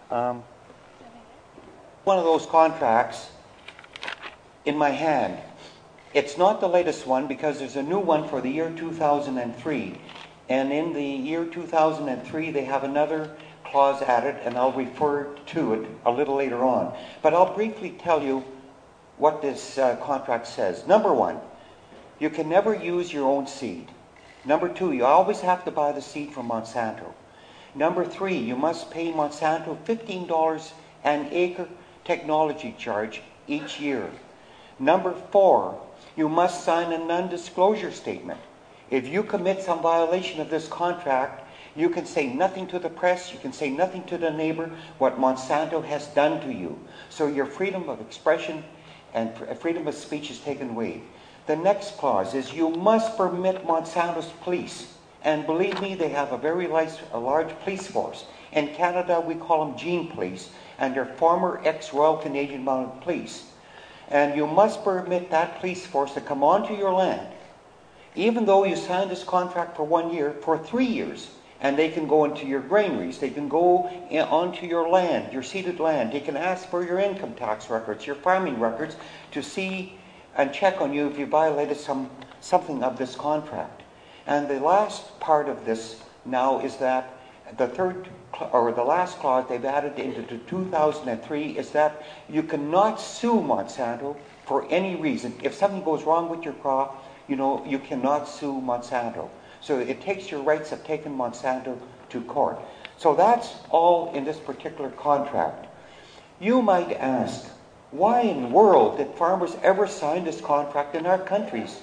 Speaker 6: One of those contracts in my hand. It's not the latest one because there's a new one for the year 2003. And in the year 2003, they have another clause added, and I'll refer to it a little later on. But I'll briefly tell you what this contract says. Number one, you can never use your own seed. Number two, you always have to buy the seed from Monsanto. Number three, you must pay Monsanto $15 an acre technology charge each year. Number four, you must sign a non-disclosure statement. If you commit some violation of this contract, you can say nothing to the press, you can say nothing to the neighbor what Monsanto has done to you. So your freedom of expression and freedom of speech is taken away. The next clause is you must permit Monsanto's police. And believe me, they have a very large police force. In Canada, we call them Gene Police, and they're former ex-Royal Canadian Mounted Police. And you must permit that police force to come onto your land, even though you signed this contract for 1 year, for 3 years. And they can go into your granaries, they can go onto your land, your ceded land. They can ask for your income tax records, your farming records, to see and check on you if you violated something of this contract. And the last part of this now is that the last clause they've added into 2003 is that you cannot sue Monsanto for any reason. If something goes wrong with your crop, you cannot sue Monsanto. So it takes your rights of taking Monsanto to court. So that's all in this particular contract. You might ask, why in the world did farmers ever sign this contract in our countries?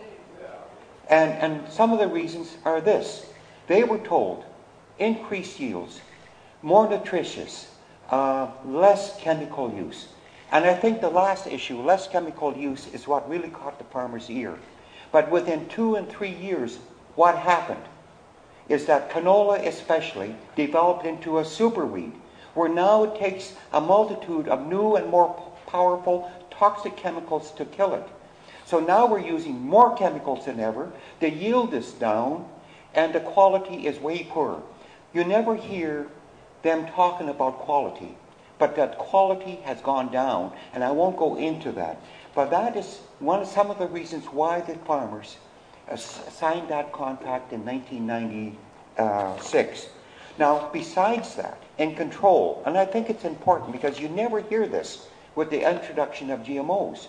Speaker 6: And some of the reasons are this. They were told increased yields, more nutritious, less chemical use. And I think the last issue, less chemical use, is what really caught the farmer's ear. But within 2 and 3 years, what happened is that canola especially developed into a superweed, where now it takes a multitude of new and more powerful toxic chemicals to kill it. So now we're using more chemicals than ever, the yield is down, and the quality is way poorer. You never hear them talking about quality, but that quality has gone down, and I won't go into that. But that is some of the reasons why the farmers signed that contract in 1996. Now, besides that, in control, and I think it's important because you never hear this with the introduction of GMOs,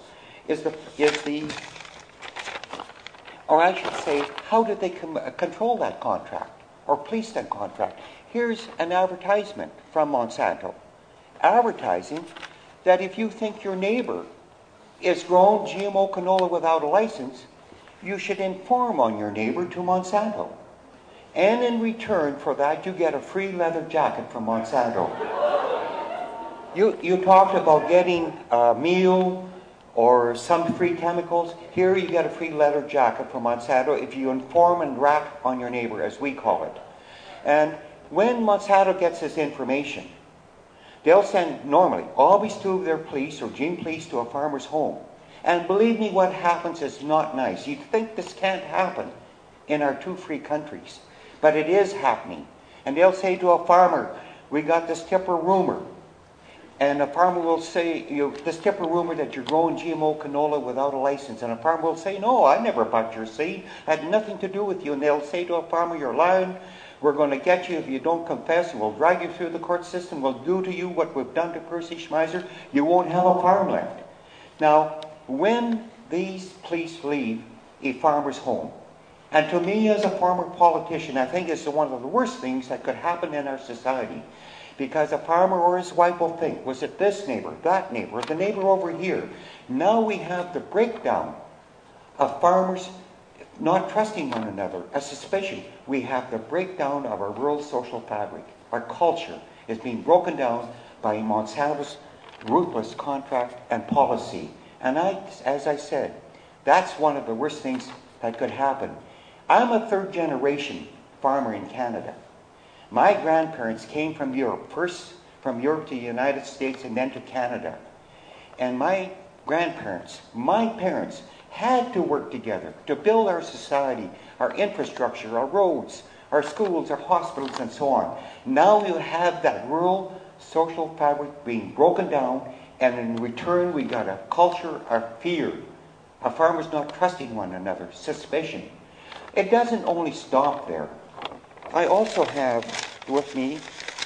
Speaker 6: or I should say, how did they control that contract or police that contract? Here's an advertisement from Monsanto, advertising that if you think your neighbor is grown GMO canola without a license, you should inform on your neighbor to Monsanto. And in return for that, you get a free leather jacket from Monsanto. You talked about getting a meal or some free chemicals. Here you get a free leather jacket from Monsanto if you inform and rat on your neighbor, as we call it. And when Monsanto gets this information, they'll send normally always 2 of their police or Gene police to a farmer's home. And believe me, what happens is not nice. You'd think this can't happen in our 2 free countries, but it is happening. And they'll say to a farmer, we got this tipper rumor. And a farmer will say, this tipper rumor that you're growing GMO canola without a license. And a farmer will say, no, I never bought your seed. It had nothing to do with you. And they'll say to a farmer, you're lying. We're going to get you if you don't confess. We'll drag you through the court system. We'll do to you what we've done to Percy Schmeiser. You won't have a farm left. Now, when these police leave a farmer's home, and to me as a former politician, I think it's one of the worst things that could happen in our society. Because a farmer or his wife will think, was it this neighbor, that neighbor, or the neighbor over here? Now we have the breakdown of farmers not trusting one another, a suspicion. We have the breakdown of our rural social fabric. Our culture is being broken down by Monsanto's ruthless contract and policy. And as I said, that's one of the worst things that could happen. I'm a 3rd generation farmer in Canada. My grandparents came from Europe, first from Europe to the United States and then to Canada. And my grandparents, my parents, had to work together to build our society, our infrastructure, our roads, our schools, our hospitals, and so on. Now you have that rural social fabric being broken down, and in return we got a culture of fear, of farmers not trusting one another, suspicion. It doesn't only stop there. I also have with me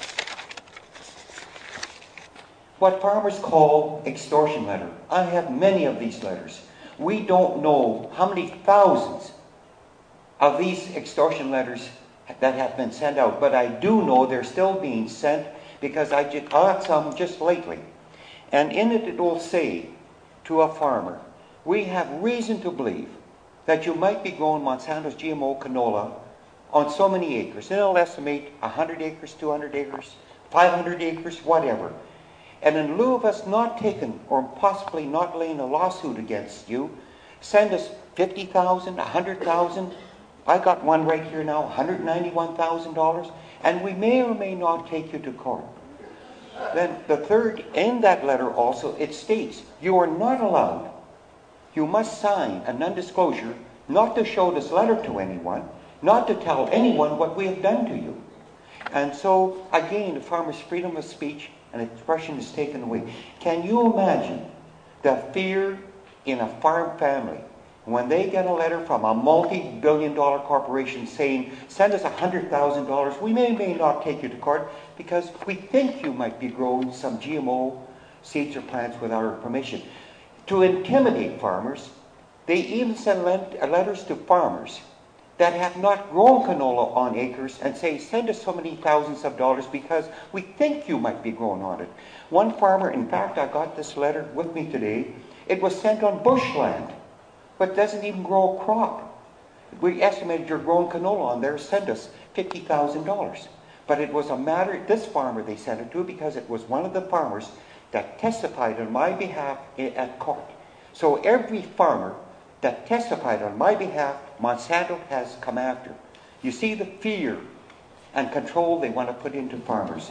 Speaker 6: what farmers call extortion letter. I have many of these letters. We don't know how many thousands of these extortion letters that have been sent out, but I do know they're still being sent because I got some just lately. And in it will say to a farmer, we have reason to believe that you might be growing Monsanto's GMO canola on so many acres. And it'll estimate 100 acres, 200 acres, 500 acres, whatever. And in lieu of us not taking or possibly not laying a lawsuit against you, send us $50,000, $100,000. I got one right here now, $191,000. And we may or may not take you to court. Then the third, in that letter also, it states, you are not allowed. You must sign a non-disclosure not to show this letter to anyone, not to tell anyone what we have done to you. And so, again, the farmer's freedom of speech and expression is taken away. Can you imagine the fear in a farm family when they get a letter from a multi-billion-dollar corporation saying, send us $100,000, we may or may not take you to court because we think you might be growing some GMO seeds or plants without our permission. To intimidate farmers, they even send letters to farmers that have not grown canola on acres and say, send us so many thousands of dollars because we think you might be growing on it. One farmer, in fact, I got this letter with me today. It was sent on bushland, but doesn't even grow a crop. We estimated you're growing canola on there, send us $50,000. But it was a matter, this farmer they sent it to because it was one of the farmers that testified on my behalf at court. So every farmer that testified on my behalf, Monsanto has come after. You see the fear and control they want to put into farmers.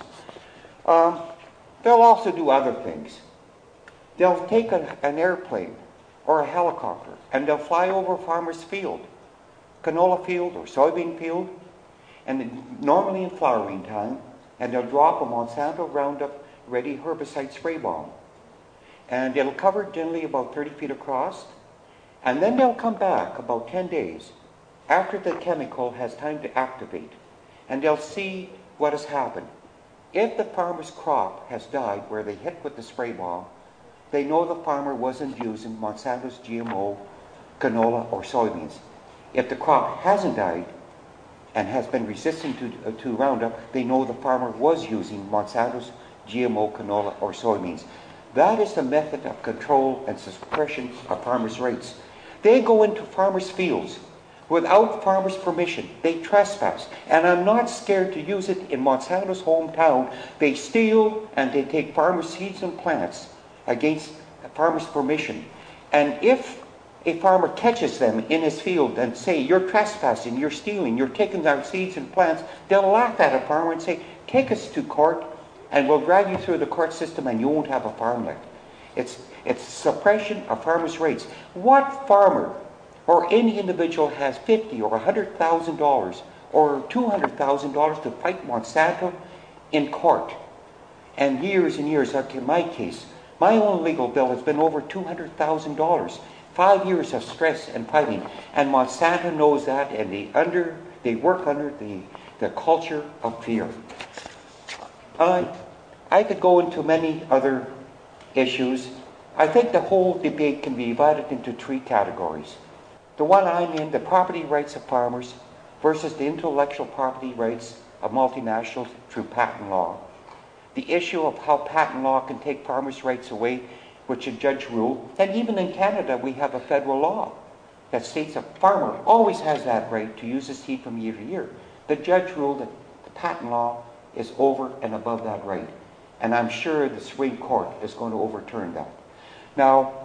Speaker 6: They'll also do other things. They'll take an airplane or a helicopter and they'll fly over a farmer's field, canola field or soybean field, and normally in flowering time, and they'll drop a Monsanto Roundup Ready herbicide spray bomb. And it'll cover generally about 30 feet across, and then they'll come back about 10 days after the chemical has time to activate, and they'll see what has happened. If the farmer's crop has died where they hit with the spray bomb, they know the farmer wasn't using Monsanto's GMO canola or soybeans. If the crop hasn't died and has been resistant to Roundup, they know the farmer was using Monsanto's GMO canola or soybeans. That is the method of control and suppression of farmers' rights. They go into farmers' fields without farmers' permission. They trespass. And I'm not scared to use it in Monsanto's hometown. They steal and they take farmers' seeds and plants against farmers' permission. And if a farmer catches them in his field and say, you're trespassing, you're stealing, you're taking our seeds and plants, they'll laugh at a farmer and say, take us to court and we'll drag you through the court system and you won't have a farmland. It's suppression of farmers' rights. What farmer or any individual has $50,000 or $100,000 or $200,000 to fight Monsanto in court? And years, like in my case, my own legal bill has been over $200,000. 5 years of stress and fighting. And Monsanto knows that, and they work under the culture of fear. I could go into many other issues. I think the whole debate can be divided into three categories. The one I'm in, the property rights of farmers versus the intellectual property rights of multinationals through patent law. The issue of how patent law can take farmers' rights away, which a judge ruled. And even in Canada, we have a federal law that states a farmer always has that right to use his seed from year to year. The judge ruled that the patent law is over and above that right. And I'm sure the Supreme Court is going to overturn that. Now,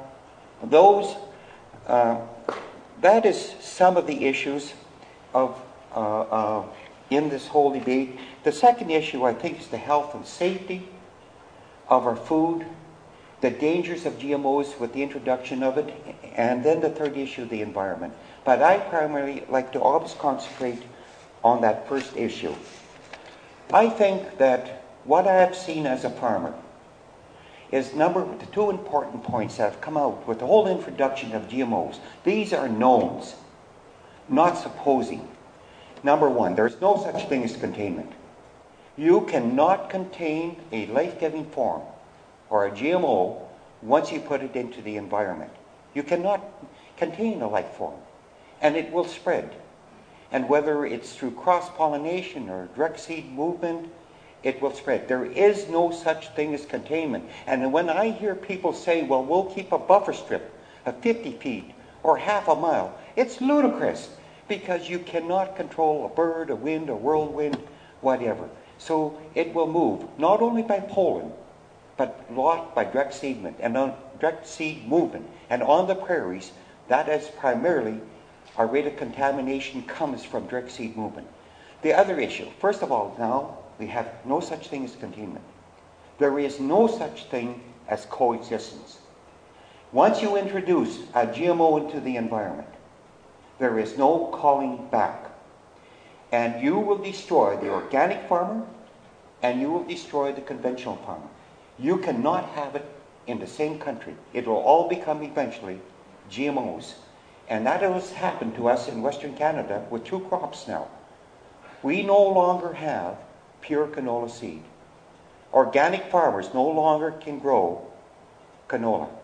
Speaker 6: that is some of the issues of in this whole debate. The second issue, I think, is the health and safety of our food, the dangers of GMOs with the introduction of it, and then the third issue, the environment. But I primarily like to always concentrate on that first issue. I think that what I have seen as a farmer is the two important points that have come out with the whole introduction of GMOs. These are knowns, not supposing. Number one, there's no such thing as containment. You cannot contain a life-giving form or a GMO once you put it into the environment. You cannot contain a life form, and it will spread. And whether it's through cross-pollination or direct seed movement, it will spread. There is no such thing as containment. And when I hear people say, well, we'll keep a buffer strip of 50 feet or half a mile, it's ludicrous because you cannot control a bird, a wind, a whirlwind, whatever. So it will move, not only by pollen, but a lot by direct seed movement. And on the prairies, that is primarily our rate of contamination comes from direct seed movement. The other issue, first of all, now we have no such thing as containment. There is no such thing as coexistence. Once you introduce a GMO into the environment, there is no calling back. And you will destroy the organic farmer and you will destroy the conventional farmer. You cannot have it in the same country. It will all become eventually GMOs. And that has happened to us in Western Canada with 2 crops now. We no longer have pure canola seed. Organic farmers no longer can grow canola.